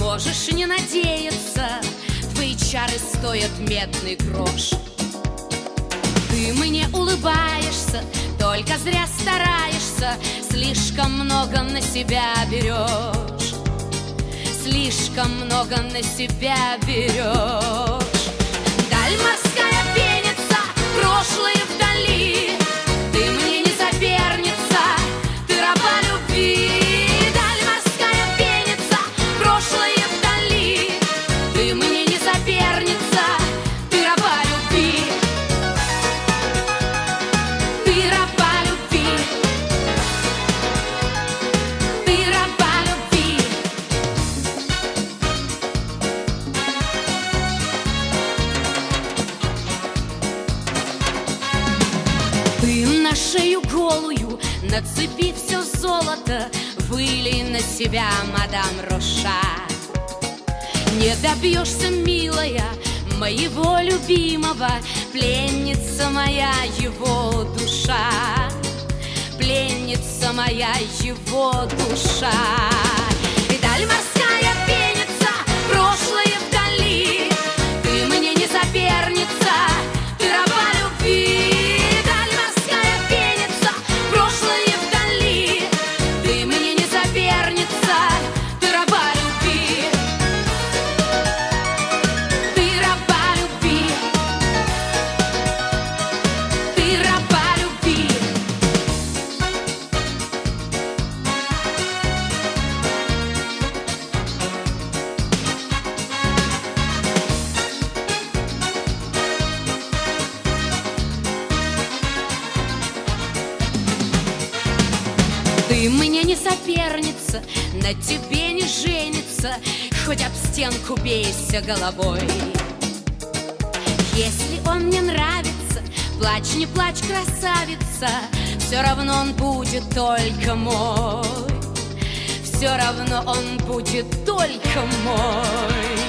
можешь не надеяться, твои чары стоят медный грош. Ты мне улыбаешься, только зря стараешься, слишком много на себя берешь, слишком много на себя берешь. Даль морская пенится, прошлое вдали, ты мне не соперница, ты раба любви. Даль морская пенится, прошлое вдали, ты мне не соперница, ты раба любви. Ты раба любви. Ты раба любви. Ты на шею голую, на цепи все золото, вылей на себя, мадам Роша. Не добьешься, милая, моего любимого, пленница моя его душа, пленница моя его душа. И даль морская пенится, прошлое вдали, ты мне не соперница, ты раба любви. Даль морская пенится, прошлое вдали, ты мне не соперница, ты раба любви. Ты раба любви. Ты раба любви. Ты мне не соперница, на тебе не женится, хоть об стенку бейся головой. Если он мне нравится, плачь, не плачь, красавица, все равно он будет только мой, все равно он будет только мой.